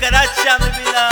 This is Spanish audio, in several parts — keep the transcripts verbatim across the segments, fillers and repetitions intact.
cucaracha, mi vida.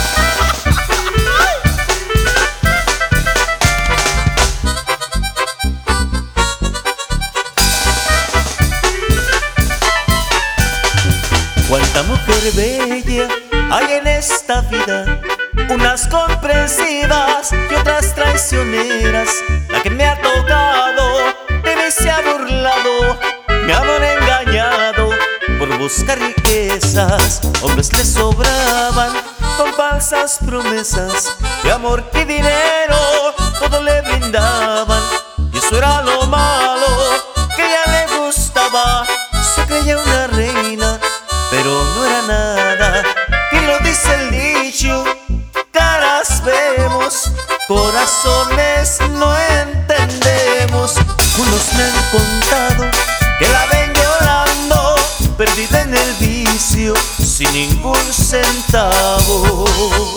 Cuánta mujer bella hay en esta vida, unas comprensivas y otras traicioneras. La que me ha tocado de mí se ha burlado, me han engañado por buscar riquezas. Hombres le sobraban con falsas promesas de amor y dinero, todo le brindaban. Y eso era lo malo, que a ella le gustaba. Se creía una reina, pero no era nada. Y lo dice el dicho: caras vemos, corazones no entendemos. Unos me han contado que la ven llorando, perdida en el vicio, sin ningún centavo.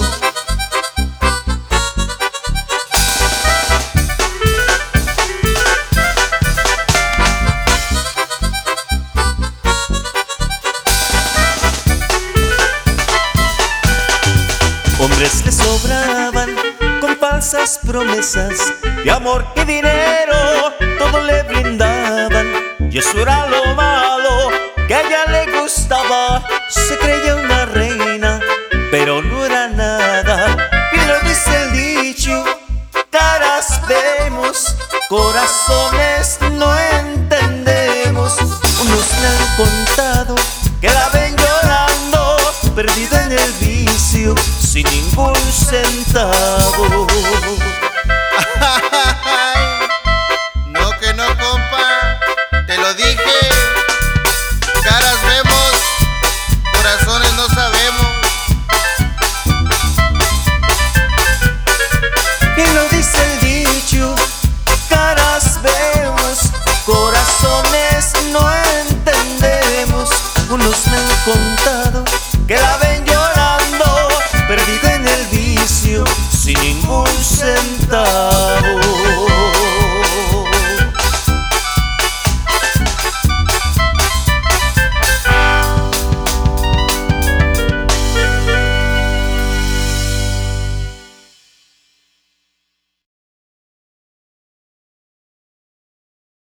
Hombres le sobraban con falsas promesas de amor y dinero, todo le brindaban. Y eso era lo malo, que a ella le gustaba. Se creía una reina, pero no era nada. Y lo dice el dicho: caras vemos, corazones no entendemos. Unos le han contado que la ven llorando, perdida en el vicio, sin ningún centavo.